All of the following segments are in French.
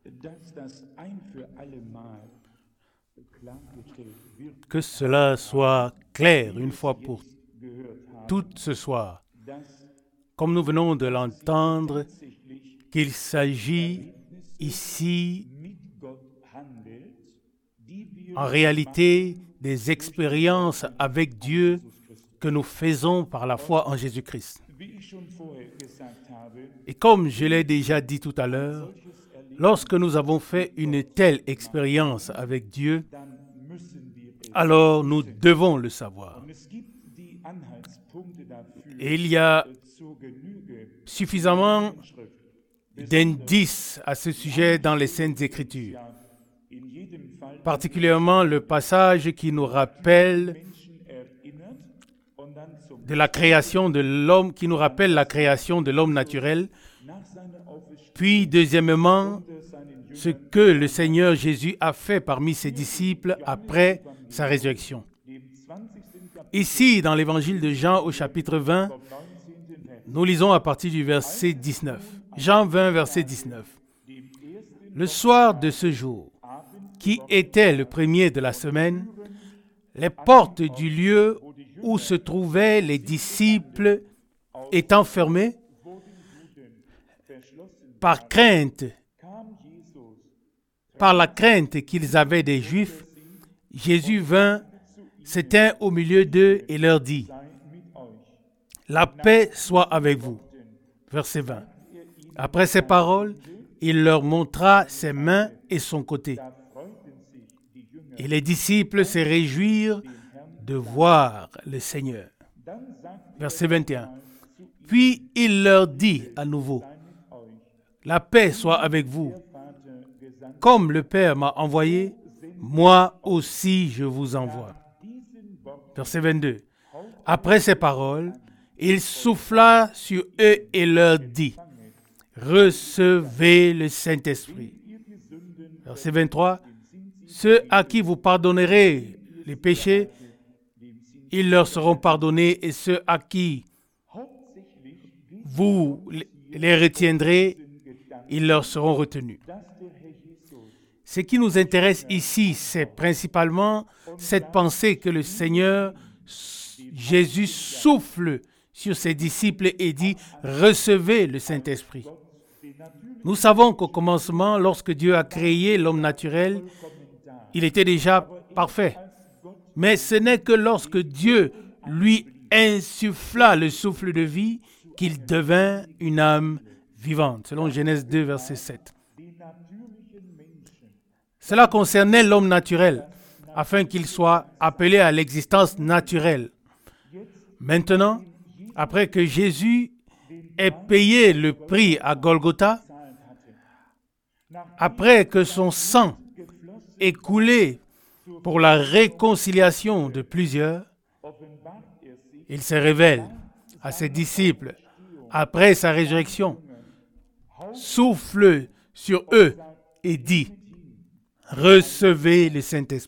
Que cela soit clair une fois pour toutes ce soir, comme nous venons de l'entendre, qu'il s'agit ici en réalité des expériences avec Dieu que nous faisons par la foi en Jésus-Christ. Et comme je l'ai déjà dit tout à l'heure, lorsque nous avons fait une telle expérience avec Dieu, alors nous devons le savoir. Et il y a suffisamment d'indices à ce sujet dans les Saintes Écritures, particulièrement le passage qui nous rappelle de la création de l'homme, qui nous rappelle la création de l'homme naturel, puis deuxièmement, ce que le Seigneur Jésus a fait parmi ses disciples après sa résurrection. Ici, dans l'évangile de Jean au chapitre 20, nous lisons à partir du verset 19. Jean 20, verset 19. Le soir de ce jour, qui était le premier de la semaine, les portes du lieu où se trouvaient les disciples étant fermées, par la crainte qu'ils avaient des Juifs, Jésus vint, se tint au milieu d'eux et leur dit, « La paix soit avec vous. » Verset 20. Après ces paroles, il leur montra ses mains et son côté. Et les disciples se réjouirent de voir le Seigneur. Verset 21. Puis il leur dit à nouveau, « La paix soit avec vous. Comme le Père m'a envoyé, moi aussi je vous envoie. » Verset 22. Après ces paroles, il souffla sur eux et leur dit, « Recevez le Saint-Esprit. » Verset 23. Ceux à qui vous pardonnerez les péchés, ils leur seront pardonnés, et ceux à qui vous les retiendrez, ils leur seront retenus. Ce qui nous intéresse ici, c'est principalement cette pensée que le Seigneur Jésus souffle sur ses disciples et dit « Recevez le Saint-Esprit ». Nous savons qu'au commencement, lorsque Dieu a créé l'homme naturel, il était déjà parfait. Mais ce n'est que lorsque Dieu lui insuffla le souffle de vie qu'il devint une âme vivante, selon Genèse 2, verset 7. Cela concernait l'homme naturel, afin qu'il soit appelé à l'existence naturelle. Maintenant, après que Jésus ait payé le prix à Golgotha, après que son sang ait coulé pour la réconciliation de plusieurs, il se révèle à ses disciples après sa résurrection, souffle sur eux et dit, « Recevez le Saint-Esprit. »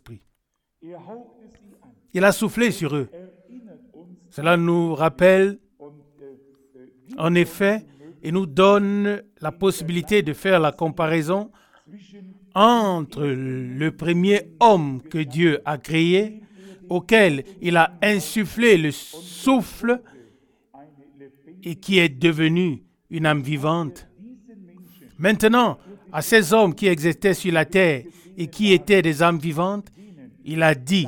Il a soufflé sur eux. Cela nous rappelle, en effet, et nous donne la possibilité de faire la comparaison entre le premier homme que Dieu a créé, auquel il a insufflé le souffle et qui est devenu une âme vivante. Maintenant, à ces hommes qui existaient sur la terre et qui étaient des âmes vivantes, il a dit,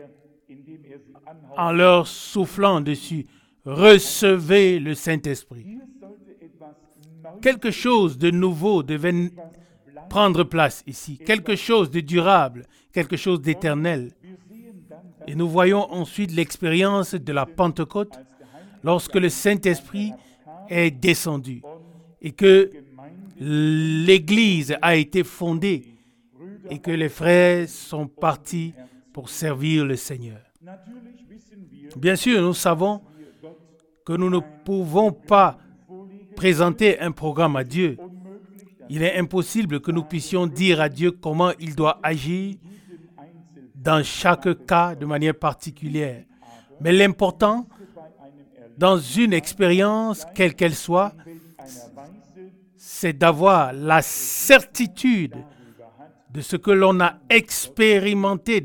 en leur soufflant dessus, « Recevez le Saint-Esprit. » Quelque chose de nouveau devait prendre place ici, quelque chose de durable, quelque chose d'éternel. Et nous voyons ensuite l'expérience de la Pentecôte, lorsque le Saint-Esprit est descendu et que l'Église a été fondée et que les frères sont partis pour servir le Seigneur. Bien sûr, nous savons que nous ne pouvons pas présenter un programme à Dieu. Il est impossible que nous puissions dire à Dieu comment il doit agir dans chaque cas de manière particulière. Mais l'important, dans une expérience, quelle qu'elle soit, c'est d'avoir la certitude de ce que l'on a expérimenté,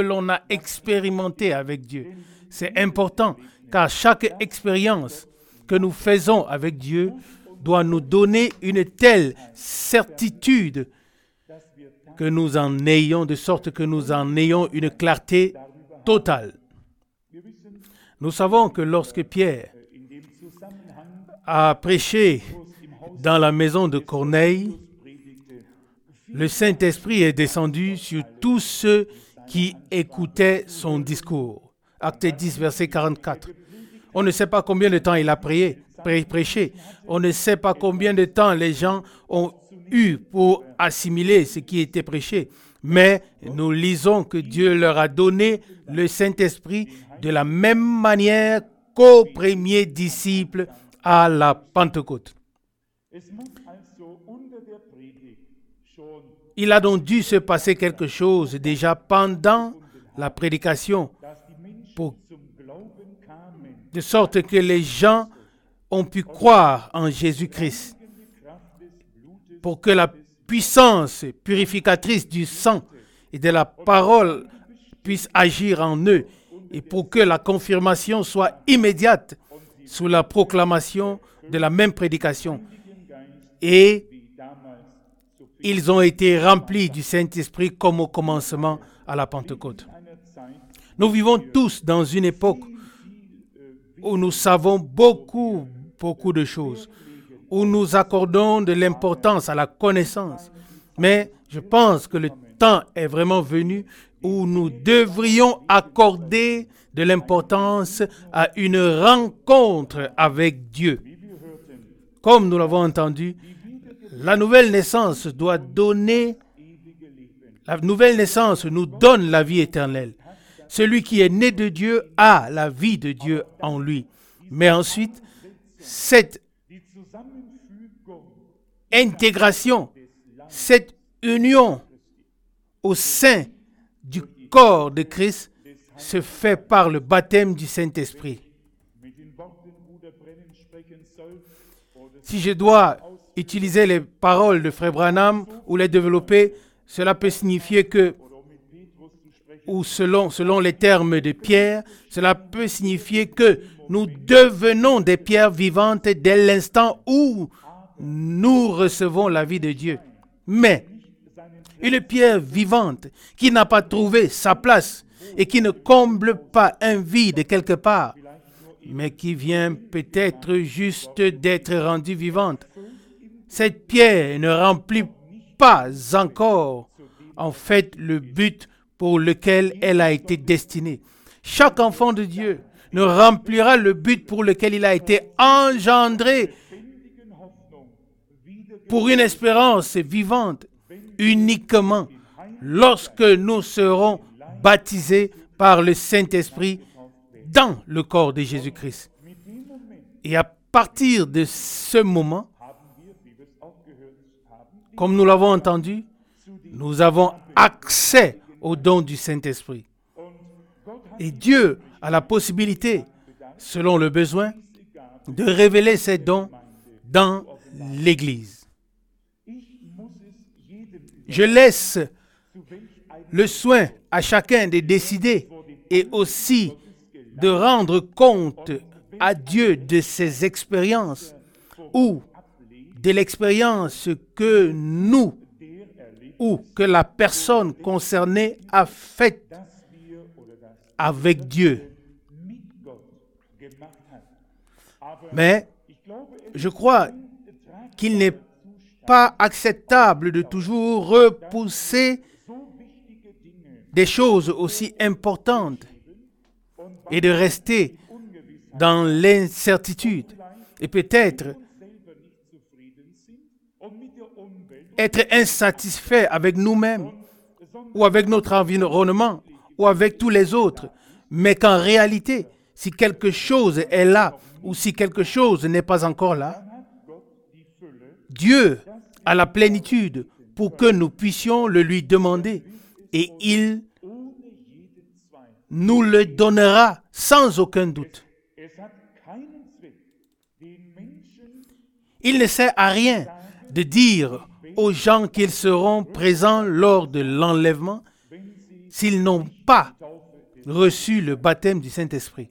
avec Dieu. C'est important, car chaque expérience que nous faisons avec Dieu doit nous donner une telle certitude que nous en ayons, de sorte que nous en ayons une clarté totale. Nous savons que lorsque Pierre a prêché dans la maison de Corneille, le Saint-Esprit est descendu sur tous ceux qui écoutaient son discours. Acte 10, verset 44. On ne sait pas combien de temps il a prêché. On ne sait pas combien de temps les gens ont eu pour assimiler ce qui était prêché. Mais nous lisons que Dieu leur a donné le Saint-Esprit de la même manière qu'aux premiers disciples à la Pentecôte. Il a donc dû se passer quelque chose déjà pendant la prédication, de sorte que les gens ont pu croire en Jésus-Christ, pour que la puissance purificatrice du sang et de la parole puisse agir en eux, et pour que la confirmation soit immédiate sous la proclamation de la même prédication. Et ils ont été remplis du Saint-Esprit comme au commencement à la Pentecôte. Nous vivons tous dans une époque où nous savons beaucoup de choses, où nous accordons de l'importance à la connaissance. Mais je pense que le temps est vraiment venu où nous devrions accorder de l'importance à une rencontre avec Dieu. Comme nous l'avons entendu, la nouvelle naissance nous donne la vie éternelle. Celui qui est né de Dieu a la vie de Dieu en lui. Mais ensuite, cette intégration, cette union au sein du corps de Christ se fait par le baptême du Saint-Esprit. Si je dois utiliser les paroles de Frère Branham ou les développer, cela peut signifier que, ou selon les termes de Pierre, cela peut signifier que nous devenons des pierres vivantes dès l'instant où nous recevons la vie de Dieu. Mais une pierre vivante qui n'a pas trouvé sa place et qui ne comble pas un vide quelque part, mais qui vient peut-être juste d'être rendue vivante, cette pierre ne remplit pas encore en fait le but pour lequel elle a été destinée. Chaque enfant de Dieu ne remplira le but pour lequel il a été engendré, pour une espérance vivante, uniquement lorsque nous serons baptisés par le Saint-Esprit dans le corps de Jésus-Christ. Et à partir de ce moment, comme nous l'avons entendu, nous avons accès au don du Saint-Esprit. Et Dieu a la possibilité, selon le besoin, de révéler ces dons dans l'Église. Je laisse le soin à chacun de décider et aussi de rendre compte à Dieu de ses expériences ou de l'expérience que nous ou que la personne concernée a faite avec Dieu. Mais je crois qu'il n'est pas acceptable de toujours repousser des choses aussi importantes et de rester dans l'incertitude et peut-être être insatisfait avec nous-mêmes ou avec notre environnement ou avec tous les autres, mais qu'en réalité, si quelque chose est là ou si quelque chose n'est pas encore là, Dieu a la plénitude pour que nous puissions le lui demander et il nous le donnera sans aucun doute. Il ne sert à rien de dire aux gens qu'ils seront présents lors de l'enlèvement s'ils n'ont pas reçu le baptême du Saint-Esprit.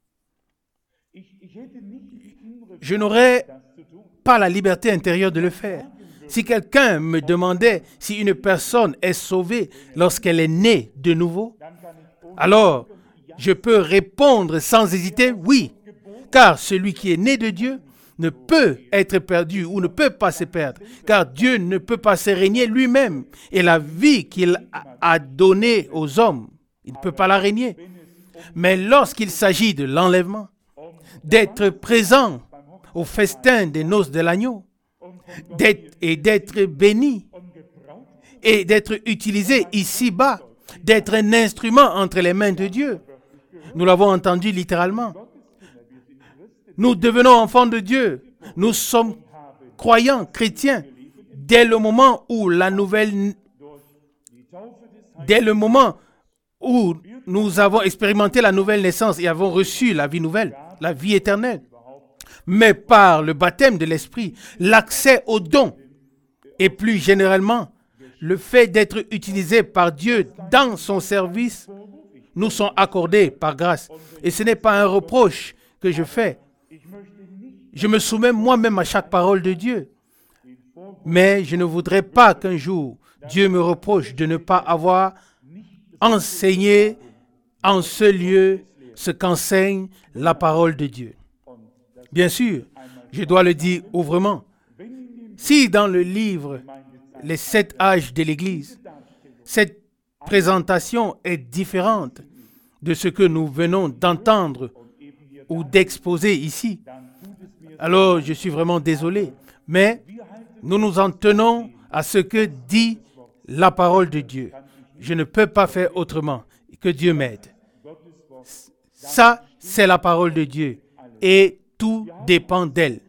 Je n'aurais pas la liberté intérieure de le faire. Si quelqu'un me demandait si une personne est sauvée lorsqu'elle est née de nouveau, alors je peux répondre sans hésiter oui, car celui qui est né de Dieu ne peut être perdu ou ne peut pas se perdre, car Dieu ne peut pas se régner lui-même et la vie qu'il a donnée aux hommes, il ne peut pas la régner. Mais lorsqu'il s'agit de l'enlèvement, d'être présent au festin des noces de l'agneau, d'être béni et d'être utilisé ici-bas, d'être un instrument entre les mains de Dieu. Nous l'avons entendu littéralement. Nous devenons enfants de Dieu. Nous sommes croyants, chrétiens, dès le moment où nous avons expérimenté la nouvelle naissance et avons reçu la vie nouvelle, la vie éternelle. Mais par le baptême de l'Esprit, l'accès aux dons et plus généralement, le fait d'être utilisé par Dieu dans son service nous sont accordés par grâce. Et ce n'est pas un reproche que je fais. Je me soumets moi-même à chaque parole de Dieu. Mais je ne voudrais pas qu'un jour, Dieu me reproche de ne pas avoir enseigné en ce lieu ce qu'enseigne la parole de Dieu. Bien sûr, je dois le dire ouvertement. Si dans le livre « Les 7 âges de l'Église », cette présentation est différente de ce que nous venons d'entendre ou d'exposer ici, alors je suis vraiment désolé. Mais nous nous en tenons à ce que dit la parole de Dieu. Je ne peux pas faire autrement. Que Dieu m'aide. Ça, c'est la parole de Dieu. Et tout dépend d'elle.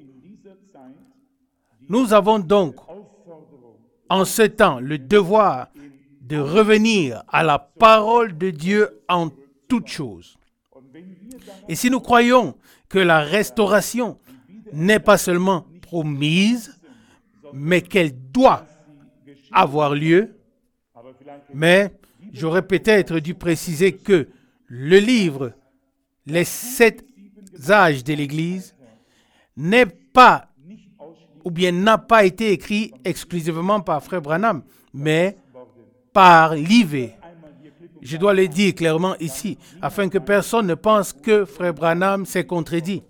Nous avons donc, en ce temps, le devoir de revenir à la parole de Dieu en toutes choses. Et si nous croyons que la restauration n'est pas seulement promise, mais qu'elle doit avoir lieu, mais j'aurais peut-être dû préciser que le livre « Les 7 âges de l'Église » n'est pas ou bien n'a pas été écrit exclusivement par Frère Branham, mais par Livé. Je dois le dire clairement ici, afin que personne ne pense que Frère Branham s'est contredit.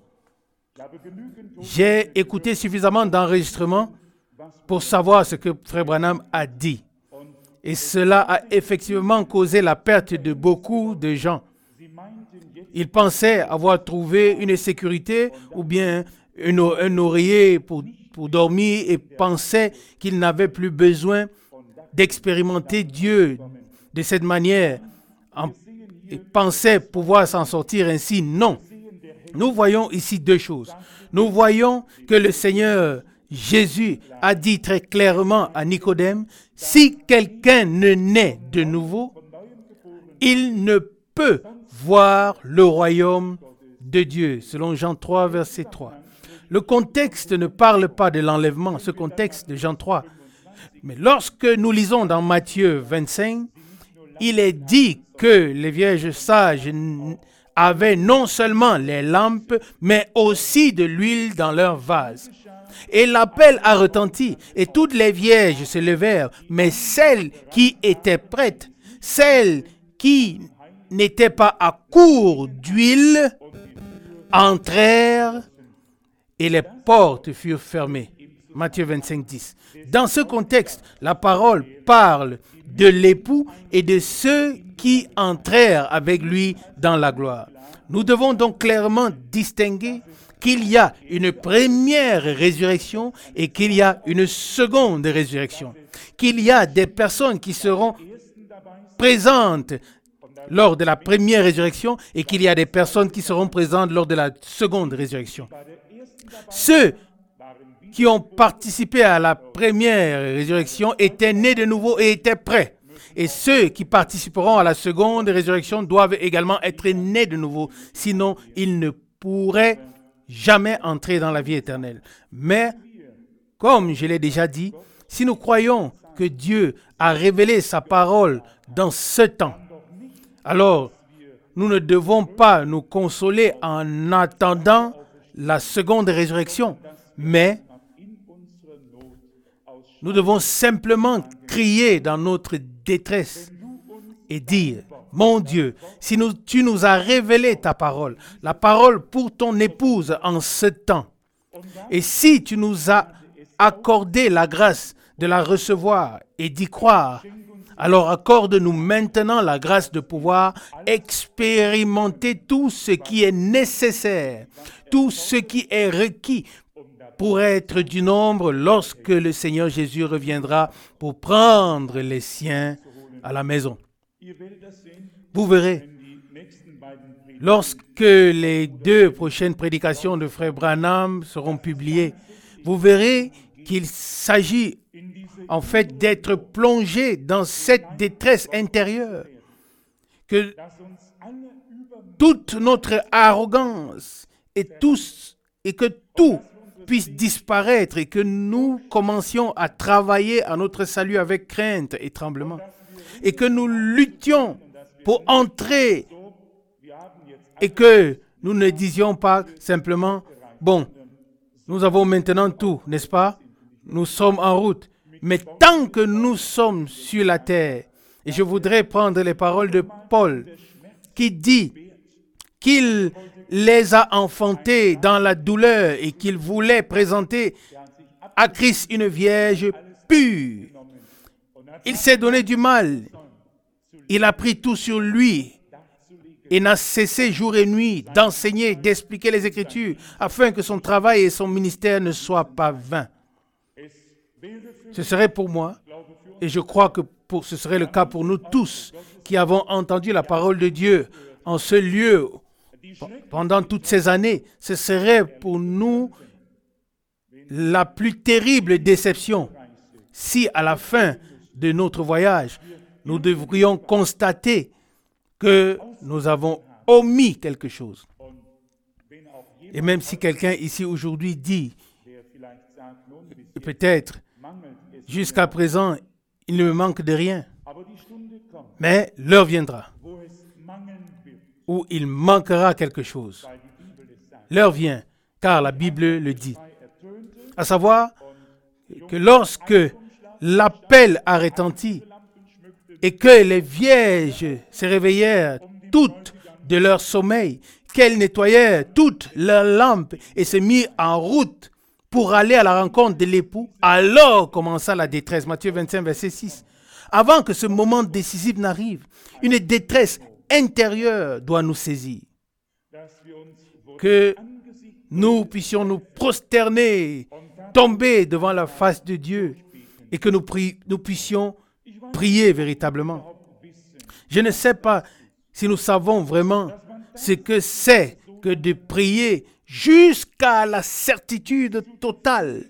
J'ai écouté suffisamment d'enregistrements pour savoir ce que Frère Branham a dit. Et cela a effectivement causé la perte de beaucoup de gens. Ils pensaient avoir trouvé une sécurité ou bien un oreiller pour dormir et pensaient qu'ils n'avaient plus besoin d'expérimenter Dieu de cette manière et pensaient pouvoir s'en sortir ainsi. Non. Nous voyons ici deux choses. Nous voyons que le Seigneur Jésus a dit très clairement à Nicodème, si quelqu'un ne naît de nouveau, il ne peut voir le royaume de Dieu, selon Jean 3, verset 3. Le contexte ne parle pas de l'enlèvement, ce contexte de Jean 3. Mais lorsque nous lisons dans Matthieu 25, il est dit que les vierges sages avaient non seulement les lampes, mais aussi de l'huile dans leurs vases. Et l'appel a retenti, et toutes les vierges se levèrent, mais celles qui étaient prêtes, celles qui n'étaient pas à court d'huile, entrèrent et les portes furent fermées. Matthieu 25, 10. Dans ce contexte, la parole parle de l'époux et de ceux qui entrèrent avec lui dans la gloire. Nous devons donc clairement distinguer qu'il y a une première résurrection et qu'il y a une seconde résurrection. Qu'il y a des personnes qui seront présentes lors de la première résurrection et qu'il y a des personnes qui seront présentes lors de la seconde résurrection. Ceux qui ont participé à la première résurrection étaient nés de nouveau et étaient prêts. Et ceux qui participeront à la seconde résurrection doivent également être nés de nouveau. Sinon, ils ne pourraient jamais entrer dans la vie éternelle. Mais Comme je l'ai déjà dit, si nous croyons que Dieu a révélé sa parole dans ce temps, alors nous ne devons pas nous consoler en attendant la seconde résurrection, mais nous devons simplement crier dans notre détresse et dire, mon Dieu, si tu nous as révélé ta parole, la parole pour ton épouse en ce temps, et si tu nous as accordé la grâce de la recevoir et d'y croire, alors accorde-nous maintenant la grâce de pouvoir expérimenter tout ce qui est nécessaire, tout ce qui est requis pour être du nombre lorsque le Seigneur Jésus reviendra pour prendre les siens à la maison. Vous verrez, lorsque les 2 prochaines prédications de Frère Branham seront publiées, vous verrez qu'il s'agit en fait d'être plongé dans cette détresse intérieure, que toute notre arrogance et que tout puisse disparaître et que nous commencions à travailler à notre salut avec crainte et tremblement et que nous luttions pour entrer et que nous ne disions pas simplement « Bon, nous avons maintenant tout, n'est-ce pas? Nous sommes en route. » Mais tant que nous sommes sur la terre, et je voudrais prendre les paroles de Paul qui dit qu'il les a enfantés dans la douleur et qu'il voulait présenter à Christ une vierge pure. Il s'est donné du mal. Il a pris tout sur lui et n'a cessé jour et nuit d'enseigner, d'expliquer les Écritures afin que son travail et son ministère ne soient pas vains. Ce serait pour moi, et je crois que ce serait le cas pour nous tous qui avons entendu la parole de Dieu en ce lieu pendant toutes ces années, ce serait pour nous la plus terrible déception si à la fin de notre voyage, nous devrions constater que nous avons omis quelque chose. Et même si quelqu'un ici aujourd'hui dit, peut-être, jusqu'à présent, il ne me manque de rien. Mais l'heure viendra où il manquera quelque chose. L'heure vient, car la Bible le dit. À savoir que lorsque l'appel a retenti et que les vierges se réveillèrent toutes de leur sommeil, qu'elles nettoyèrent toutes leurs lampes et se mirent en route pour aller à la rencontre de l'époux, alors commença la détresse. Matthieu 25, verset 6. Avant que ce moment décisif n'arrive, une détresse intérieure doit nous saisir. Que nous puissions nous prosterner, tomber devant la face de Dieu et que nous puissions prier véritablement. Je ne sais pas si nous savons vraiment ce que c'est que de prier jusqu'à la certitude totale,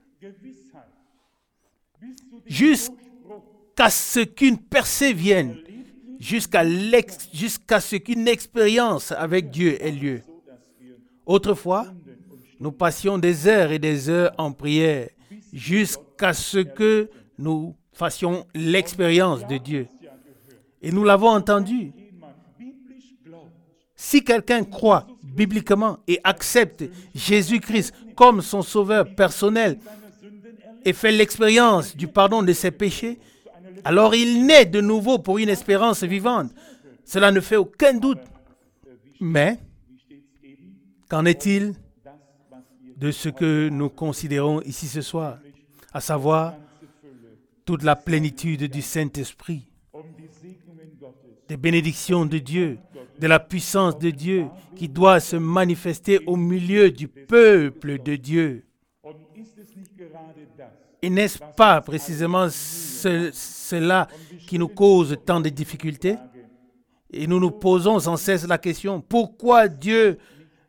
jusqu'à ce qu'une percée vienne, jusqu'à ce qu'une expérience avec Dieu ait lieu. Autrefois, nous passions des heures et des heures en prière jusqu'à ce que nous fassions l'expérience de Dieu. Et nous l'avons entendu. Si quelqu'un croit bibliquement et accepte Jésus-Christ comme son sauveur personnel et fait l'expérience du pardon de ses péchés, alors il naît de nouveau pour une espérance vivante. Cela ne fait aucun doute. Mais, qu'en est-il de ce que nous considérons ici ce soir, à savoir toute la plénitude du Saint-Esprit, des bénédictions de Dieu, de la puissance de Dieu qui doit se manifester au milieu du peuple de Dieu. Et n'est-ce pas précisément cela qui nous cause tant de difficultés? Et nous nous posons sans cesse la question, pourquoi Dieu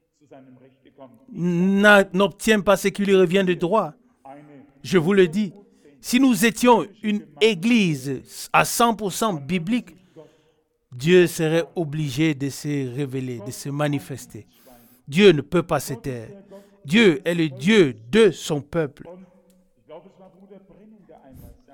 n'obtient pas ce qui lui revient de droit? Je vous le dis, si nous étions une église à 100% biblique, Dieu serait obligé de se révéler, de se manifester. Dieu ne peut pas se taire. Dieu est le Dieu de son peuple.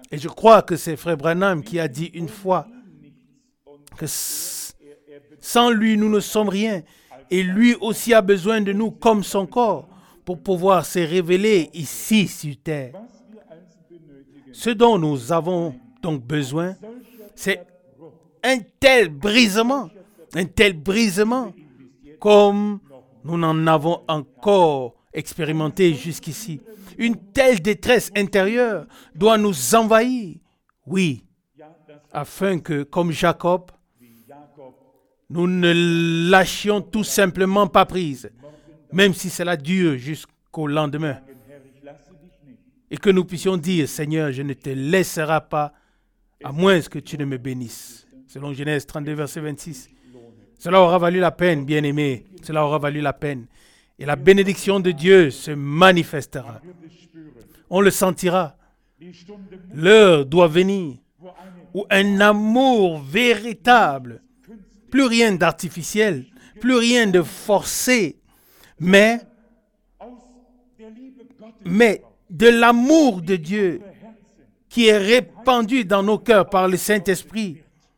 Et je crois que c'est Frère Branham qui a dit une fois que sans lui, nous ne sommes rien. Et lui aussi a besoin de nous comme son corps pour pouvoir se révéler ici sur terre. Ce dont nous avons donc besoin, c'est un tel brisement comme nous n'en avons encore expérimenté jusqu'ici. Une telle détresse intérieure doit nous envahir, oui, afin que, comme Jacob, nous ne lâchions tout simplement pas prise, même si cela dure jusqu'au lendemain. Et que nous puissions dire, Seigneur, je ne te laisserai pas, à moins que tu ne me bénisses. Selon Genèse 32, verset 26. Cela aura valu la peine, bien-aimé. Cela aura valu la peine. Et la bénédiction de Dieu se manifestera. On le sentira. L'heure doit venir où un amour véritable, plus rien d'artificiel, plus rien de forcé, mais de l'amour de Dieu qui est répandu dans nos cœurs par le Saint-Esprit.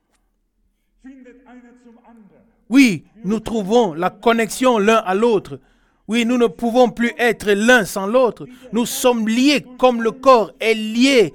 Oui, nous trouvons la connexion l'un à l'autre. Oui, nous ne pouvons plus être l'un sans l'autre. Nous sommes liés comme le corps est lié.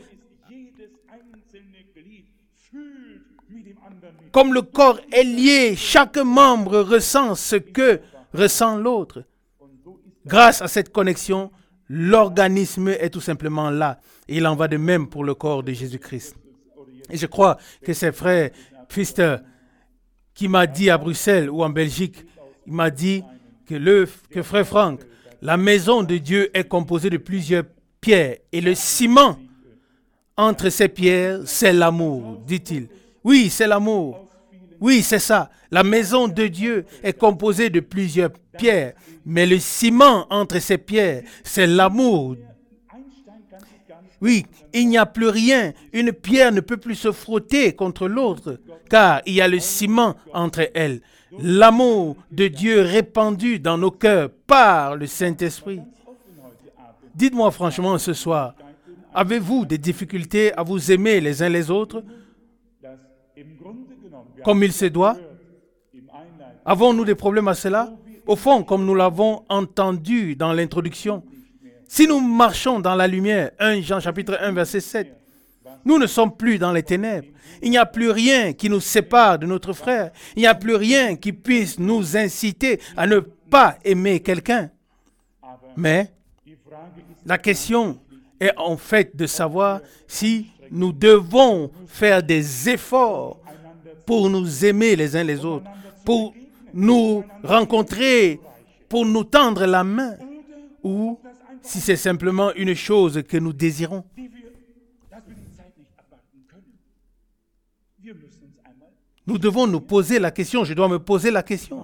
Comme le corps est lié, chaque membre ressent ce que ressent l'autre. Grâce à cette connexion, l'organisme est tout simplement là. Et il en va de même pour le corps de Jésus-Christ. Et je crois que c'est frère Pfister qui m'a dit à Bruxelles ou en Belgique, il m'a dit que frère Franck, la maison de Dieu est composée de plusieurs pierres et le ciment entre ces pierres, c'est l'amour, dit-il. Oui, c'est l'amour. Oui, c'est ça. La maison de Dieu est composée de plusieurs pierres, mais le ciment entre ces pierres, c'est l'amour. Oui, il n'y a plus rien. Une pierre ne peut plus se frotter contre l'autre, car il y a le ciment entre elles. L'amour de Dieu répandu dans nos cœurs par le Saint-Esprit. Dites-moi franchement ce soir, avez-vous des difficultés à vous aimer les uns les autres comme il se doit? Avons-nous des problèmes à cela? Au fond, comme nous l'avons entendu dans l'introduction, si nous marchons dans la lumière, 1 Jean chapitre 1 verset 7, nous ne sommes plus dans les ténèbres. Il n'y a plus rien qui nous sépare de notre frère. Il n'y a plus rien qui puisse nous inciter à ne pas aimer quelqu'un. Mais la question est en fait de savoir si nous devons faire des efforts pour nous aimer les uns les autres, pour nous rencontrer, pour nous tendre la main, ou si c'est simplement une chose que nous désirons. Nous devons nous poser la question, je dois me poser la question.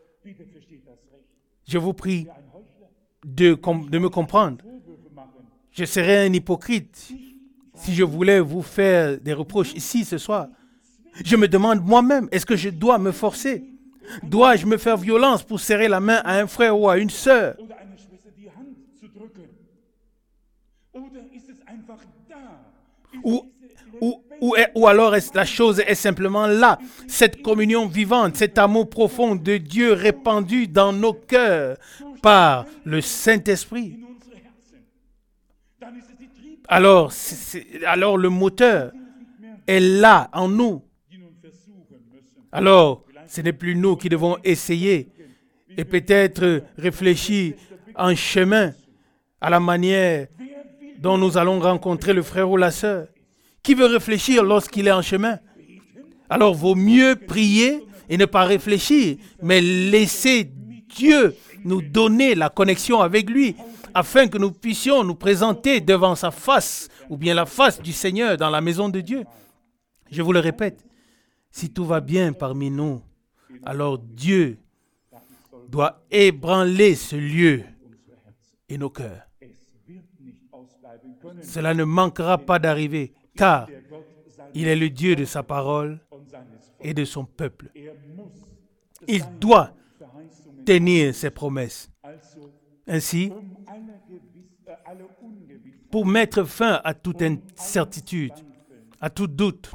Je vous prie de me comprendre. Je serais un hypocrite si je voulais vous faire des reproches ici ce soir. Je me demande moi-même, est-ce que je dois me forcer? Dois-je me faire violence pour serrer la main à un frère ou à une sœur? Ou alors la chose est simplement là, cette communion vivante, cet amour profond de Dieu répandu dans nos cœurs par le Saint-Esprit. Alors le moteur est là en nous. Alors, ce n'est plus nous qui devons essayer et peut-être réfléchir en chemin à la manière dont nous allons rencontrer le frère ou la sœur. Qui veut réfléchir lorsqu'il est en chemin? Alors, vaut mieux prier et ne pas réfléchir, mais laisser Dieu nous donner la connexion avec lui, afin que nous puissions nous présenter devant sa face, ou bien la face du Seigneur dans la maison de Dieu. Je vous le répète, si tout va bien parmi nous, alors Dieu doit ébranler ce lieu et nos cœurs. Cela ne manquera pas d'arriver, car il est le Dieu de sa parole et de son peuple. Il doit tenir ses promesses. Ainsi, pour mettre fin à toute incertitude, à tout doute.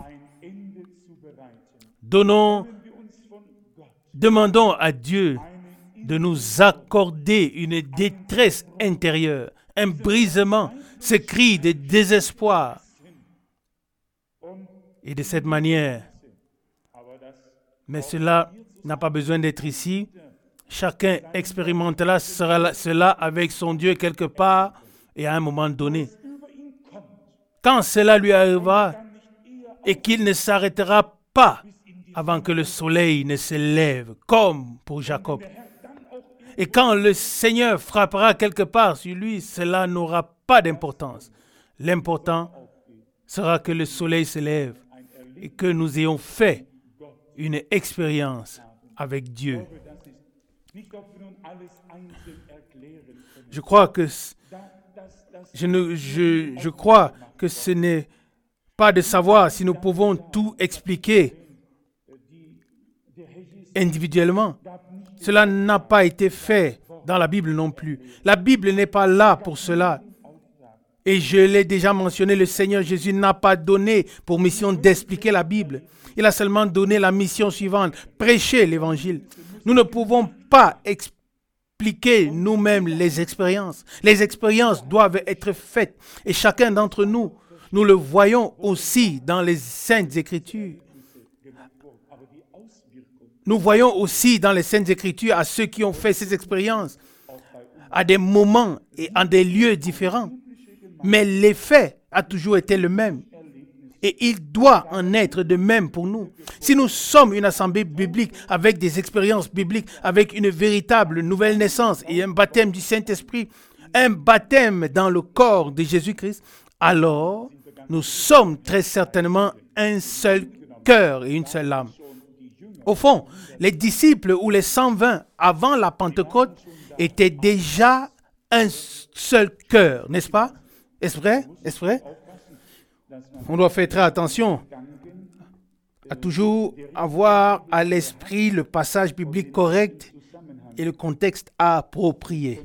Demandons à Dieu de nous accorder une détresse intérieure, un brisement, ce cri de désespoir. Et de cette manière, mais cela n'a pas besoin d'être ici. Chacun expérimentera cela avec son Dieu quelque part et à un moment donné. Quand cela lui arrivera et qu'il ne s'arrêtera pas avant que le soleil ne se lève, comme pour Jacob. Et quand le Seigneur frappera quelque part sur lui, cela n'aura pas d'importance. L'important sera que le soleil se lève et que nous ayons fait une expérience avec Dieu. Je crois que ce n'est pas de savoir si nous pouvons tout expliquer individuellement. Cela n'a pas été fait dans la Bible non plus. La Bible n'est pas là pour cela. Et je l'ai déjà mentionné, le Seigneur Jésus n'a pas donné pour mission d'expliquer la Bible. Il a seulement donné la mission suivante, prêcher l'Évangile. Nous ne pouvons pas expliquer nous-mêmes les expériences. Les expériences doivent être faites. Et chacun d'entre nous, nous le voyons aussi dans les Saintes Écritures. Nous voyons aussi dans les Saintes Écritures à ceux qui ont fait ces expériences, à des moments et en des lieux différents. Mais l'effet a toujours été le même. Et il doit en être de même pour nous. Si nous sommes une assemblée biblique avec des expériences bibliques, avec une véritable nouvelle naissance et un baptême du Saint-Esprit, un baptême dans le corps de Jésus-Christ, alors nous sommes très certainement un seul cœur et une seule âme. Au fond, les disciples ou les 120 avant la Pentecôte étaient déjà un seul cœur, n'est-ce pas? Est-ce vrai? Est-ce vrai? On doit faire très attention à toujours avoir à l'esprit le passage biblique correct et le contexte approprié.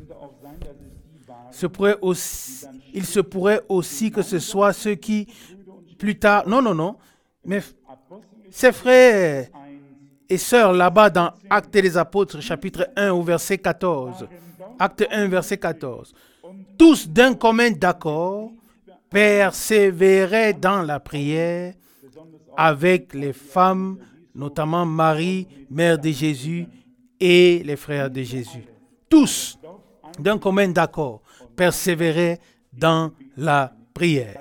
Il se pourrait aussi que ce soit ceux qui, plus tard, non, mais ces frères et sœurs là-bas dans Actes des Apôtres, chapitre 1 au verset 14. Acte 1, verset 14. Tous d'un commun accord persévéraient dans la prière avec les femmes, notamment Marie, mère de Jésus, et les frères de Jésus. Tous d'un commun accord persévéraient dans la prière.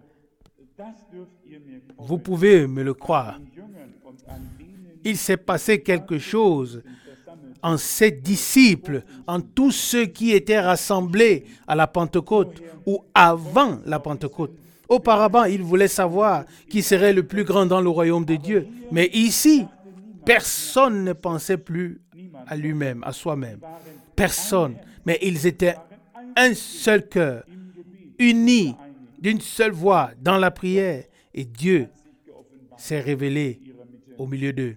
Vous pouvez me le croire. Il s'est passé quelque chose en ces disciples, en tous ceux qui étaient rassemblés à la Pentecôte ou avant la Pentecôte. Auparavant, ils voulaient savoir qui serait le plus grand dans le royaume de Dieu. Mais ici, personne ne pensait plus à lui-même, à soi-même. Personne. Mais ils étaient un seul cœur, unis d'une seule voix dans la prière. Et Dieu s'est révélé au milieu d'eux.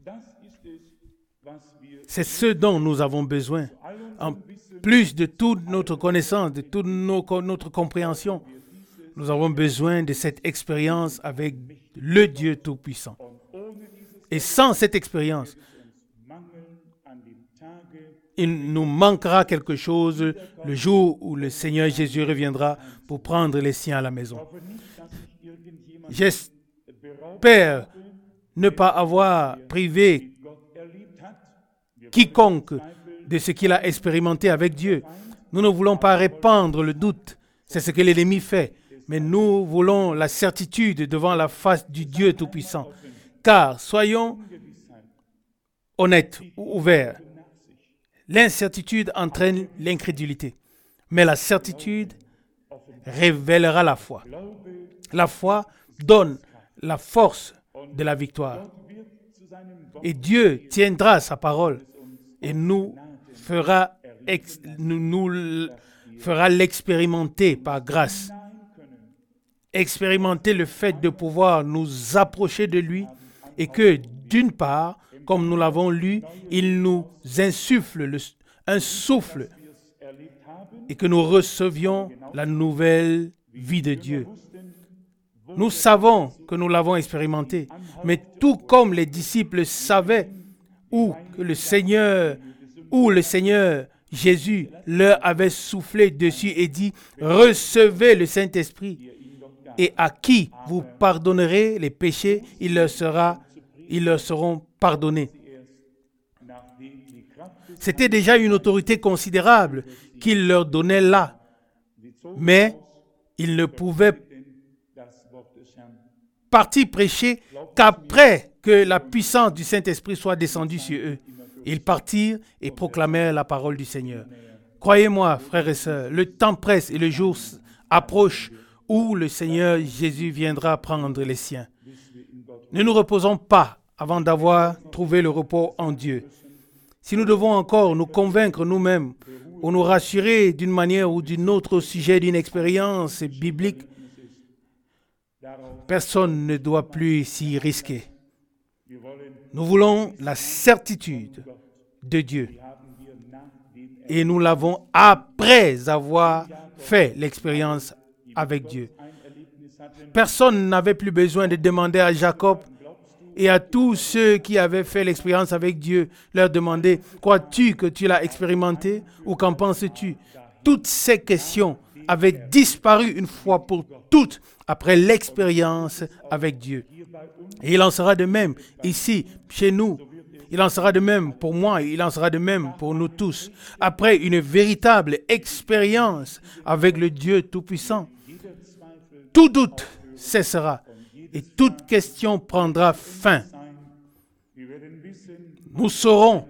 C'est ce dont nous avons besoin. En plus de toute notre connaissance, de toute notre compréhension, nous avons besoin de cette expérience avec le Dieu Tout-Puissant. Et sans cette expérience, il nous manquera quelque chose le jour où le Seigneur Jésus reviendra pour prendre les siens à la maison. J'espère ne pas avoir privé quiconque de ce qu'il a expérimenté avec Dieu. Nous ne voulons pas répandre le doute. C'est ce que l'ennemi fait. Mais nous voulons la certitude devant la face du Dieu Tout-Puissant. Car, soyons honnêtes ou ouverts, l'incertitude entraîne l'incrédulité. Mais la certitude révélera la foi. La foi donne la force de la victoire. Et Dieu tiendra sa parole et nous fera l'expérimenter par grâce. Expérimenter le fait de pouvoir nous approcher de lui et que, d'une part, comme nous l'avons lu, il nous insuffle un souffle et que nous recevions la nouvelle vie de Dieu. Nous savons que nous l'avons expérimenté, mais tout comme les disciples savaient où le Seigneur Jésus leur avait soufflé dessus et dit « Recevez le Saint-Esprit et à qui vous pardonnerez les péchés, ils leur seront pardonnés. » C'était déjà une autorité considérable qu'il leur donnait là, mais ils ne pouvaient partir prêcher qu'après que la puissance du Saint-Esprit soit descendue sur eux. Ils partirent et proclamèrent la parole du Seigneur. Croyez-moi, frères et sœurs, le temps presse et le jour approche où le Seigneur Jésus viendra prendre les siens. Ne nous reposons pas avant d'avoir trouvé le repos en Dieu. Si nous devons encore nous convaincre nous-mêmes ou nous rassurer d'une manière ou d'une autre au sujet d'une expérience biblique, personne ne doit plus s'y risquer. Nous voulons la certitude de Dieu. Et nous l'avons après avoir fait l'expérience avec Dieu. Personne n'avait plus besoin de demander à Jacob et à tous ceux qui avaient fait l'expérience avec Dieu, leur demander « Crois-tu que tu l'as expérimenté ou qu'en penses-tu » Toutes ces questions avaient disparu une fois pour toutes après l'expérience avec Dieu. Et il en sera de même ici, chez nous. Il en sera de même pour moi, il en sera de même pour nous tous. Après une véritable expérience avec le Dieu Tout-Puissant, tout doute cessera et toute question prendra fin. Nous saurons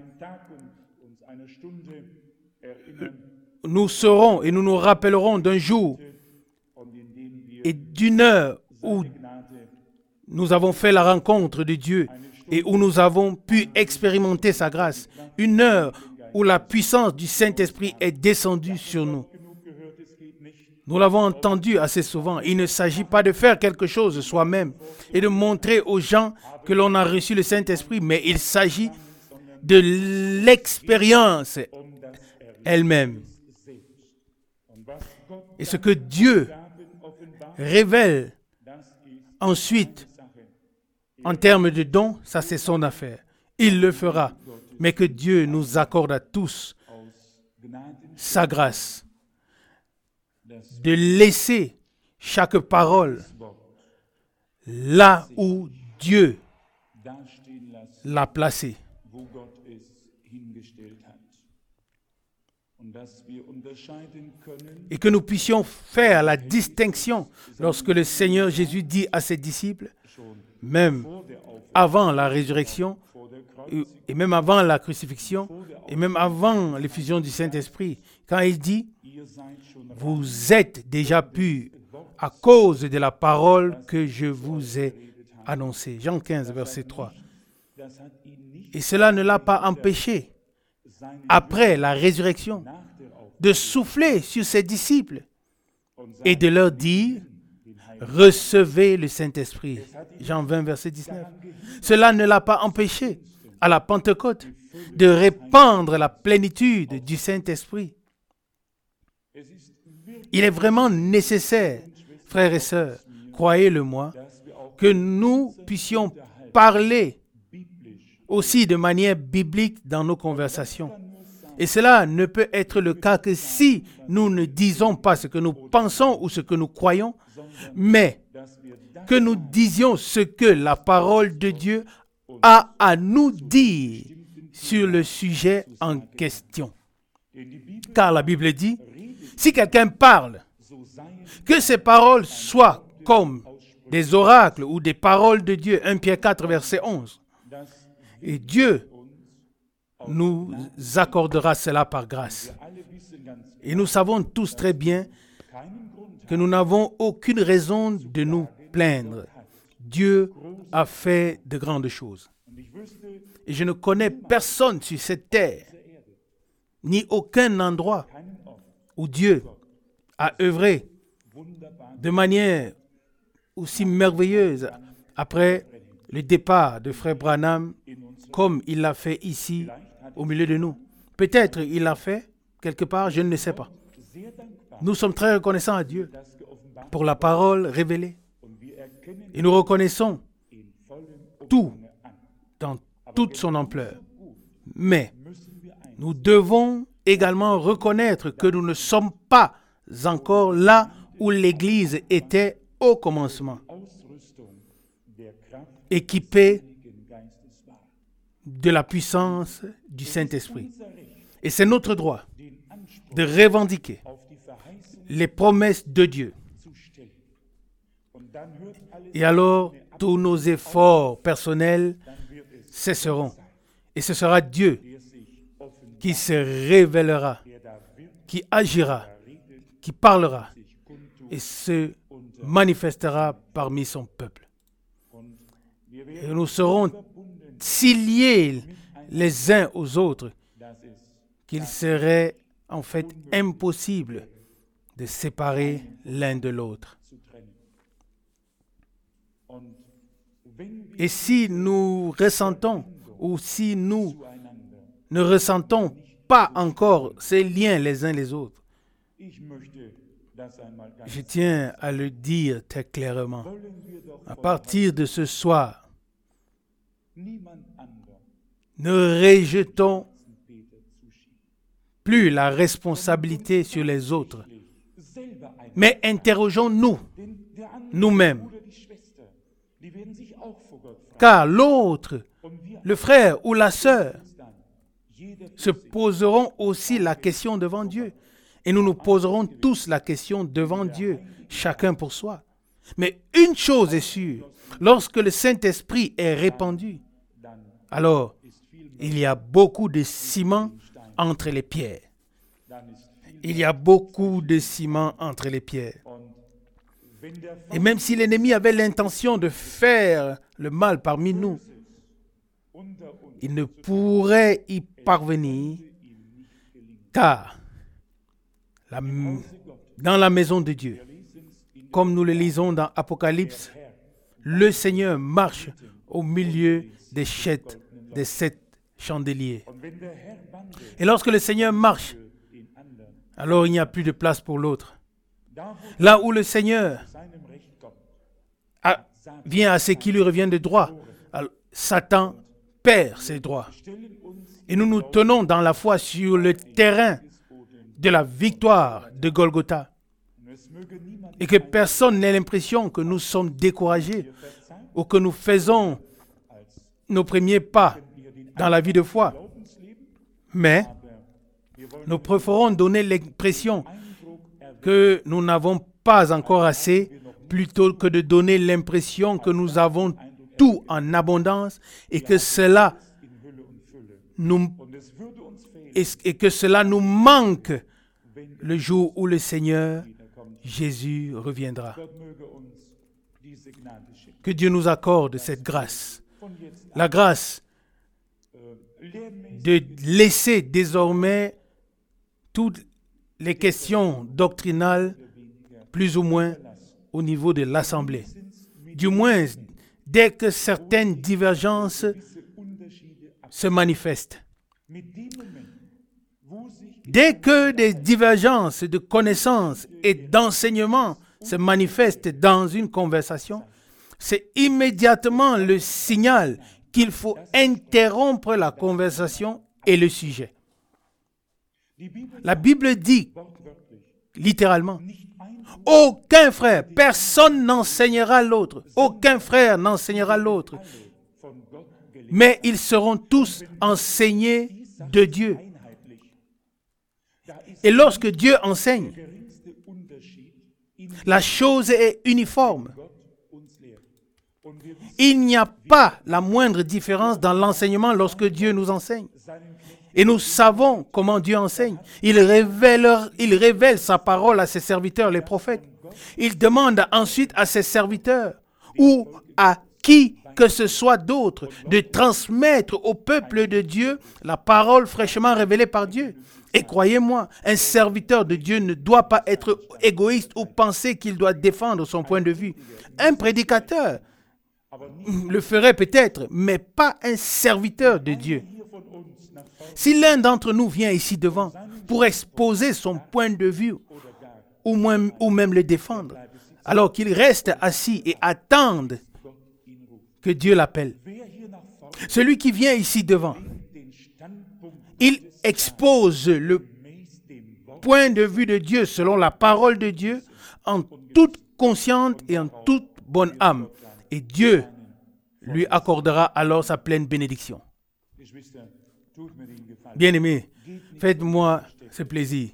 et nous nous rappellerons d'un jour et d'une heure où nous avons fait la rencontre de Dieu et où nous avons pu expérimenter sa grâce. Une heure où la puissance du Saint-Esprit est descendue sur nous. Nous l'avons entendu assez souvent. Il ne s'agit pas de faire quelque chose soi-même et de montrer aux gens que l'on a reçu le Saint-Esprit, mais il s'agit de l'expérience elle-même. Et ce que Dieu révèle ensuite en termes de dons, ça c'est son affaire. Il le fera. Mais que Dieu nous accorde à tous sa grâce de laisser chaque parole là où Dieu l'a placée. Et que nous puissions faire la distinction lorsque le Seigneur Jésus dit à ses disciples, même avant la résurrection, et même avant la crucifixion, et même avant l'effusion du Saint-Esprit, quand il dit, vous êtes déjà purs à cause de la parole que je vous ai annoncée. Jean 15, verset 3. Et cela ne l'a pas empêché, après la résurrection, de souffler sur ses disciples et de leur dire, recevez le Saint-Esprit. Jean 20, verset 19. Cela ne l'a pas empêché, à la Pentecôte, de répandre la plénitude du Saint-Esprit. Il est vraiment nécessaire, frères et sœurs, croyez-le-moi, que nous puissions parler aussi de manière biblique dans nos conversations. Et cela ne peut être le cas que si nous ne disons pas ce que nous pensons ou ce que nous croyons, mais que nous disions ce que la parole de Dieu a à nous dire sur le sujet en question. Car la Bible dit, si quelqu'un parle, que ces paroles soient comme des oracles ou des paroles de Dieu. 1 Pierre 4, verset 11. Et Dieu nous accordera cela par grâce. Et nous savons tous très bien que nous n'avons aucune raison de nous plaindre. Dieu a fait de grandes choses. Et je ne connais personne sur cette terre, ni aucun endroit où Dieu a œuvré de manière aussi merveilleuse après le départ de Frère Branham, comme il l'a fait ici, au milieu de nous. Peut-être il l'a fait quelque part, je ne le sais pas. Nous sommes très reconnaissants à Dieu pour la parole révélée. Et nous reconnaissons tout dans toute son ampleur. Mais nous devons également reconnaître que nous ne sommes pas encore là où l'Église était au commencement, équipée de la puissance du Saint-Esprit. Et c'est notre droit de revendiquer les promesses de Dieu. Et alors, tous nos efforts personnels cesseront. Et ce sera Dieu qui se révélera, qui agira, qui parlera et se manifestera parmi son peuple. Et nous serons si liés les uns aux autres qu'il serait en fait impossible de séparer l'un de l'autre. Et si nous ressentons ou si nous ne ressentons pas encore ces liens les uns les autres, je tiens à le dire très clairement. À partir de ce soir, ne rejetons plus la responsabilité sur les autres, mais interrogeons-nous, nous-mêmes. Car l'autre, le frère ou la sœur, se poseront aussi la question devant Dieu. Et nous nous poserons tous la question devant Dieu, chacun pour soi. Mais une chose est sûre, lorsque le Saint-Esprit est répandu, alors il y a beaucoup de ciment entre les pierres. Il y a beaucoup de ciment entre les pierres. Et même si l'ennemi avait l'intention de faire le mal parmi nous, il ne pourrait y parvenir, car dans la maison de Dieu, comme nous le lisons dans Apocalypse, le Seigneur marche au milieu des sept chandeliers. Et lorsque le Seigneur marche, alors il n'y a plus de place pour l'autre. Là où le Seigneur vient à ce qui lui revient de droit, Satan perd ses droits. Et nous nous tenons dans la foi sur le terrain de la victoire de Golgotha. Et que personne n'ait l'impression que nous sommes découragés ou que nous faisons nos premiers pas dans la vie de foi. Mais nous préférons donner l'impression que nous n'avons pas encore assez, plutôt que de donner l'impression que nous avons tout en abondance et que cela nous manque le jour où le Seigneur Jésus reviendra. Que Dieu nous accorde cette grâce. La grâce de laisser désormais toutes les questions doctrinales plus ou moins au niveau de l'Assemblée. Du moins, dès que certaines divergences se manifestent. Dès que des divergences de connaissances et d'enseignement se manifestent dans une conversation, c'est immédiatement le signal qu'il faut interrompre la conversation et le sujet. La Bible dit, littéralement, aucun frère, personne n'enseignera l'autre, aucun frère n'enseignera l'autre, mais ils seront tous enseignés de Dieu. Et lorsque Dieu enseigne, la chose est uniforme. Il n'y a pas la moindre différence dans l'enseignement lorsque Dieu nous enseigne. Et nous savons comment Dieu enseigne. Il révèle sa parole à ses serviteurs, les prophètes. Il demande ensuite à ses serviteurs ou à qui que ce soit d'autre de transmettre au peuple de Dieu la parole fraîchement révélée par Dieu. Et croyez-moi, un serviteur de Dieu ne doit pas être égoïste ou penser qu'il doit défendre son point de vue. Un prédicateur le ferait peut-être, mais pas un serviteur de Dieu. Si l'un d'entre nous vient ici devant pour exposer son point de vue ou même le défendre, alors qu'il reste assis et attende que Dieu l'appelle. Celui qui vient ici devant, il expose le point de vue de Dieu selon la parole de Dieu en toute conscience et en toute bonne âme. Et Dieu lui accordera alors sa pleine bénédiction. Bien-aimés, faites-moi ce plaisir.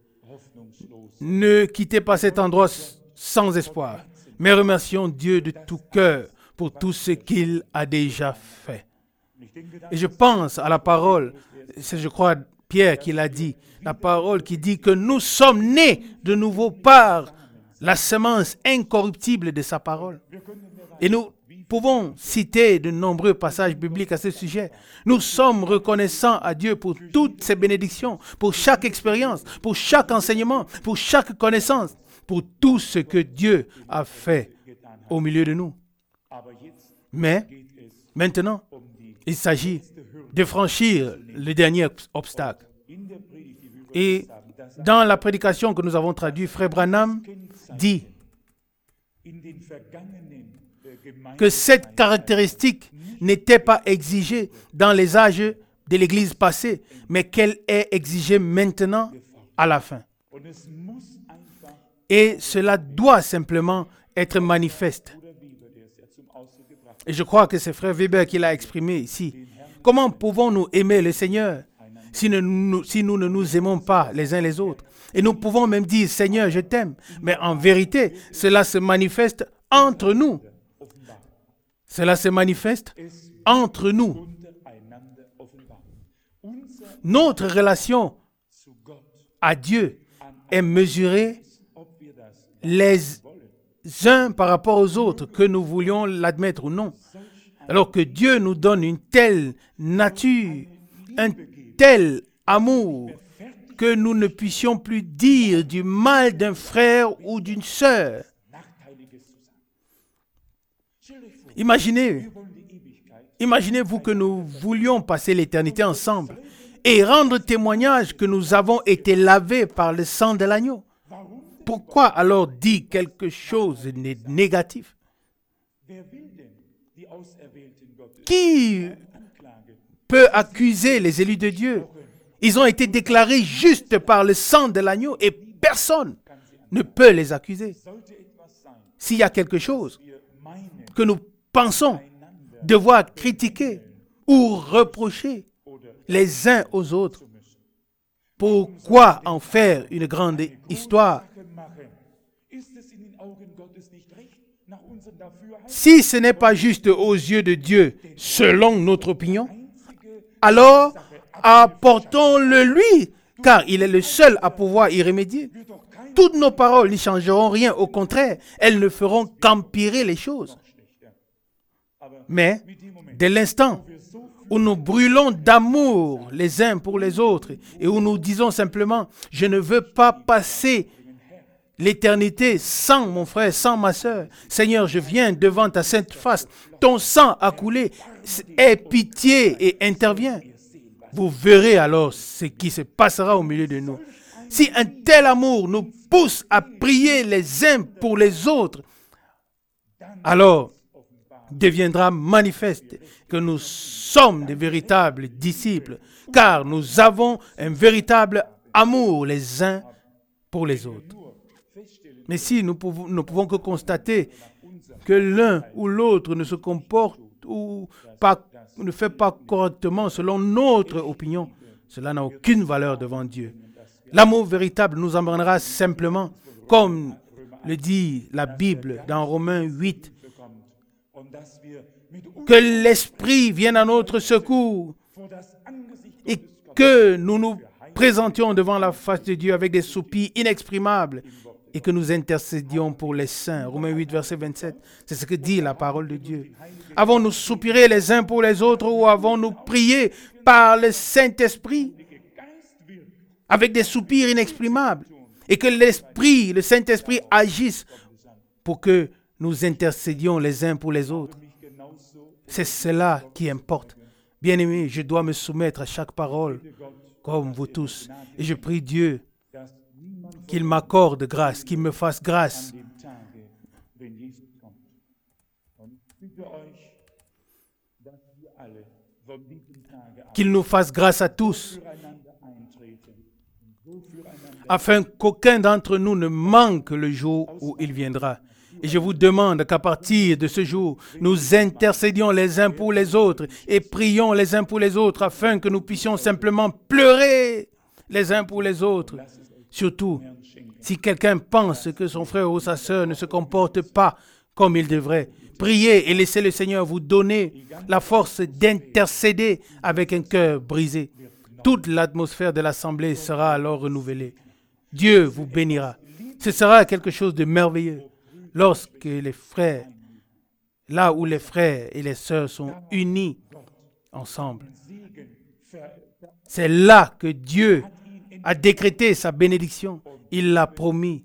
Ne quittez pas cet endroit sans espoir, mais remercions Dieu de tout cœur pour tout ce qu'il a déjà fait. Et je pense à la parole, c'est je crois Pierre qui l'a dit, la parole qui dit que nous sommes nés de nouveau par la semence incorruptible de sa parole. Et nous pouvons citer de nombreux passages bibliques à ce sujet. Nous sommes reconnaissants à Dieu pour toutes ses bénédictions, pour chaque expérience, pour chaque enseignement, pour chaque connaissance, pour tout ce que Dieu a fait au milieu de nous. Mais maintenant, il s'agit de franchir le dernier obstacle. Et dans la prédication que nous avons traduite, Frère Branham dit que cette caractéristique n'était pas exigée dans les âges de l'Église passée, mais qu'elle est exigée maintenant à la fin. Et cela doit simplement être manifeste. Et je crois que c'est Frère Weber qui l'a exprimé ici. Comment pouvons-nous aimer le Seigneur si nous ne nous aimons pas les uns les autres? Et nous pouvons même dire, Seigneur, je t'aime. Mais en vérité, cela se manifeste entre nous. Cela se manifeste entre nous. Notre relation à Dieu est mesurée les uns par rapport aux autres, que nous voulions l'admettre ou non. Alors que Dieu nous donne une telle nature, un tel amour, que nous ne puissions plus dire du mal d'un frère ou d'une sœur. Imaginez-vous que nous voulions passer l'éternité ensemble et rendre témoignage que nous avons été lavés par le sang de l'agneau. Pourquoi alors dire quelque chose de négatif? Qui peut accuser les élus de Dieu? Ils ont été déclarés justes par le sang de l'agneau et personne ne peut les accuser. S'il y a quelque chose que nous pensons devoir critiquer ou reprocher les uns aux autres, pourquoi en faire une grande histoire? Si ce n'est pas juste aux yeux de Dieu, selon notre opinion, alors apportons-le lui, car il est le seul à pouvoir y remédier. Toutes nos paroles n'y changeront rien, au contraire, elles ne feront qu'empirer les choses. Mais, dès l'instant où nous brûlons d'amour les uns pour les autres et où nous disons simplement, je ne veux pas passer l'éternité sans mon frère, sans ma sœur. Seigneur, je viens devant ta sainte face. Ton sang a coulé. Aie pitié et interviens. Vous verrez alors ce qui se passera au milieu de nous. Si un tel amour nous pousse à prier les uns pour les autres, alors deviendra manifeste que nous sommes de véritables disciples, car nous avons un véritable amour les uns pour les autres. Mais si nous pouvons que constater que l'un ou l'autre ne se comporte ou ne fait pas correctement selon notre opinion, cela n'a aucune valeur devant Dieu. L'amour véritable nous emmènera simplement, comme le dit la Bible dans Romains 8, que l'Esprit vienne à notre secours et que nous nous présentions devant la face de Dieu avec des soupirs inexprimables et que nous intercédions pour les saints. Romains 8, verset 27, c'est ce que dit la parole de Dieu. Avons-nous soupiré les uns pour les autres ou avons-nous prié par le Saint-Esprit avec des soupirs inexprimables et que l'Esprit, le Saint-Esprit agisse pour que nous intercédions les uns pour les autres? C'est cela qui importe. Bien-aimé, je dois me soumettre à chaque parole, comme vous tous. Et je prie Dieu qu'il m'accorde grâce, qu'il me fasse grâce Qu'il nous fasse grâce à tous, afin qu'aucun d'entre nous ne manque le jour où il viendra. Et je vous demande qu'à partir de ce jour, nous intercédions les uns pour les autres et prions les uns pour les autres afin que nous puissions simplement pleurer les uns pour les autres. Surtout, si quelqu'un pense que son frère ou sa sœur ne se comporte pas comme il devrait, priez et laissez le Seigneur vous donner la force d'intercéder avec un cœur brisé. Toute l'atmosphère de l'assemblée sera alors renouvelée. Dieu vous bénira. Ce sera quelque chose de merveilleux. Lorsque les frères, là où les frères et les sœurs sont unis ensemble, c'est là que Dieu a décrété sa bénédiction. Il l'a promis.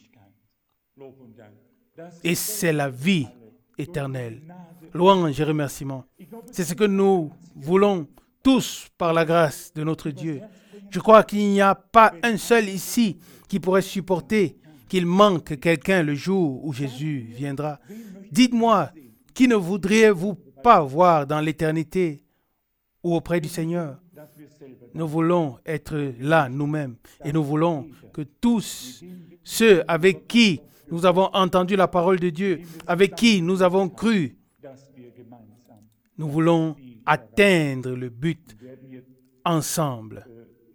Et c'est la vie éternelle. Louange et remerciement. C'est ce que nous voulons tous par la grâce de notre Dieu. Je crois qu'il n'y a pas un seul ici qui pourrait supporter qu'il manque quelqu'un le jour où Jésus viendra. Dites-moi, qui ne voudriez-vous pas voir dans l'éternité ou auprès du Seigneur? Nous voulons être là nous-mêmes et nous voulons que tous ceux avec qui nous avons entendu la parole de Dieu, avec qui nous avons cru, nous voulons atteindre le but ensemble.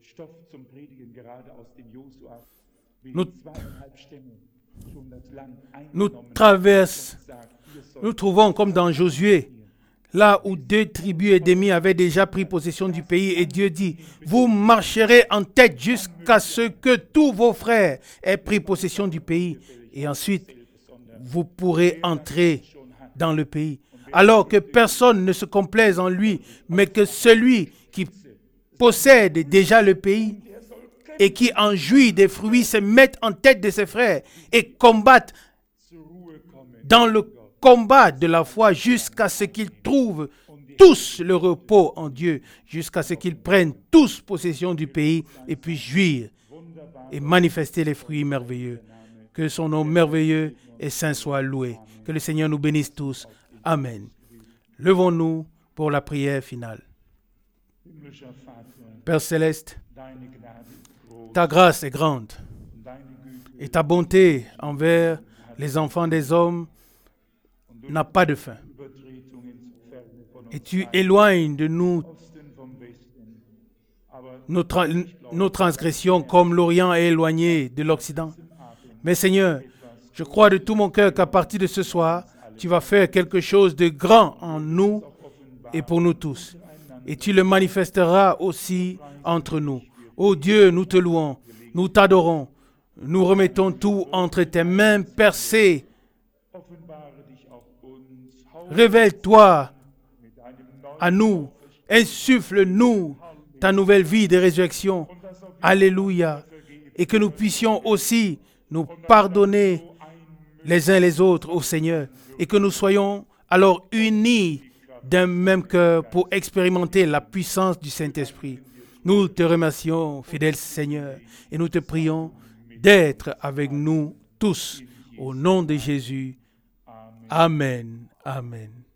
Nous trouvons comme dans Josué, là où 2 tribus et demie avaient déjà pris possession du pays et Dieu dit, vous marcherez en tête jusqu'à ce que tous vos frères aient pris possession du pays et ensuite vous pourrez entrer dans le pays. Alors que personne ne se complaise en lui, mais que celui qui possède déjà le pays et qui en jouit des fruits se mette en tête de ses frères et combatte dans le combat de la foi jusqu'à ce qu'ils trouvent tous le repos en Dieu, jusqu'à ce qu'ils prennent tous possession du pays et puissent jouir et manifester les fruits merveilleux. Que son nom merveilleux et saint soit loué. Que le Seigneur nous bénisse tous. Amen. Levons-nous pour la prière finale. Père céleste, ta grâce est grande et ta bonté envers les enfants des hommes n'a pas de fin. Et tu éloignes de nous nos transgressions comme l'Orient est éloigné de l'Occident. Mais Seigneur, je crois de tout mon cœur qu'à partir de ce soir, tu vas faire quelque chose de grand en nous et pour nous tous. Et tu le manifesteras aussi entre nous. Ô Dieu, nous te louons, nous t'adorons, nous remettons tout entre tes mains percées. Révèle-toi à nous, insuffle-nous ta nouvelle vie de résurrection. Alléluia. Et que nous puissions aussi nous pardonner les uns les autres au Seigneur. Et que nous soyons alors unis d'un même cœur pour expérimenter la puissance du Saint-Esprit. Nous te remercions, fidèle Seigneur, et nous te prions d'être avec nous tous. Au nom de Jésus. Amen. Amen.